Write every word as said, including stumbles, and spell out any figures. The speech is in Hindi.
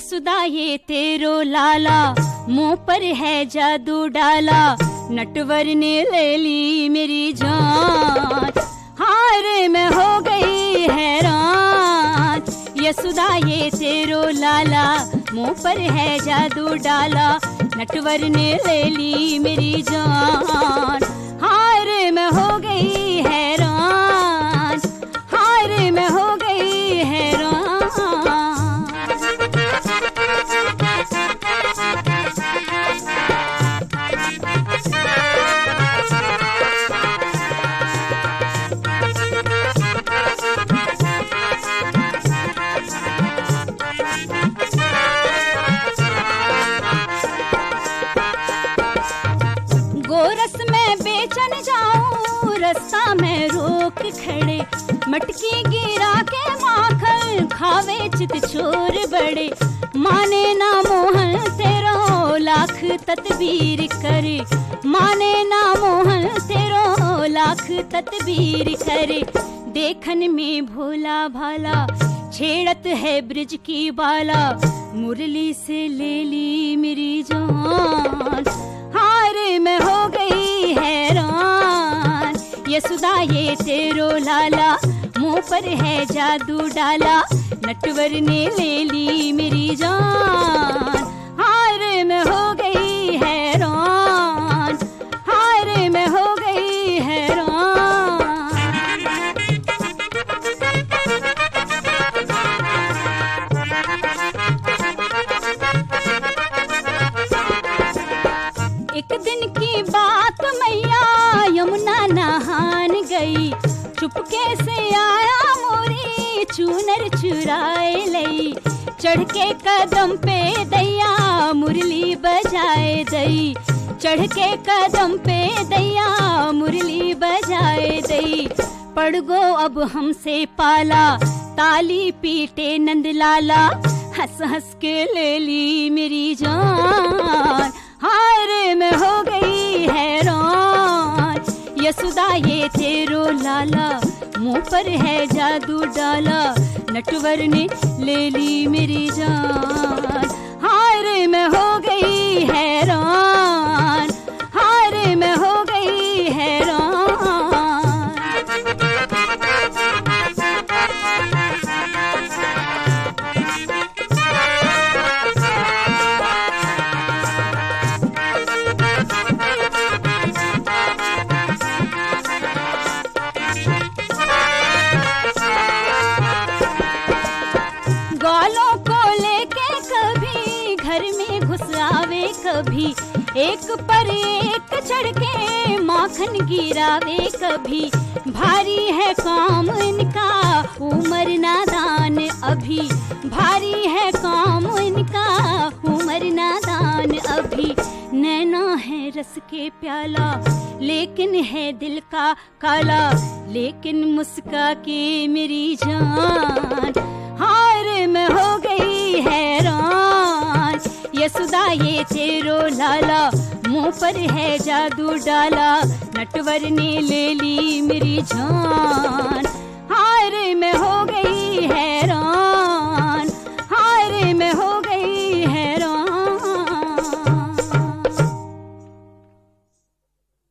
यशोदा ये तेरो लाला, मुंह पर है जादू डाला, नटवर ने ले ली मेरी जान। हार में हो गई हैरान, यशोदा ये तेरो लाला, मुंह पर है जादू डाला, नटवर ने ले ली मेरी जान। हार में हो गई हैरान, हार में हो गई हैरान। गोरस में बेचन जाऊं, रास्ता में रोक खड़े, मटकी गिरा के माखन खावे चित चोर बड़े। माने ना मोहन तेरो लाख तदबीर करे, माने ना मोहन तेरो लाख तदबीर करे। देखन में भोला भाला, छेड़त है ब्रिज की बाला, मुरली से ले ली मेरी जान। हार में हो गई हैरान, यशोदा ये तेरो लाला, मुंह पर है जादू डाला, नटवर ने ले ली मेरी जान। हार में हो गई हैरान, हार में हो गई हैरान। एक दिन की बात मैया यमुना नहान गई, चुपके से आया मोरी चूनर चुराए लई। चढ़ के कदम पे दैया मुरली बजाए दई, चढ़ के कदम पे दैया मुरली बजाए दई। पड़ गो अब हमसे पाला, ताली पीटे नंदलाला, हंस हंस के ले ली मेरी जान। हार में हो गई हैरान, यशोदा ये तेरो लाला, मुंह पर है जादू डाला, नटवर ने ले ली मेरी जान। हार में हो गई हैरान, हार में हो गई हैरान। ग्वालों को लेके कभी घर में घुस आवे, कभी एक पर एक चढ़ के माखन गिरावे। कभी भारी है काम इनका, उम्र नादान अभी, भारी है काम इनका, उम्र नादान अभी। नैना है रस के प्याला, लेकिन है दिल का काला, लेकिन मुस्का के मेरी जान। हार में हो गई हैरान, यशोदा ये तेरो लाला, मुंह पर है जादू डाला, नटवर ने ले ली मेरी जान। हार में हो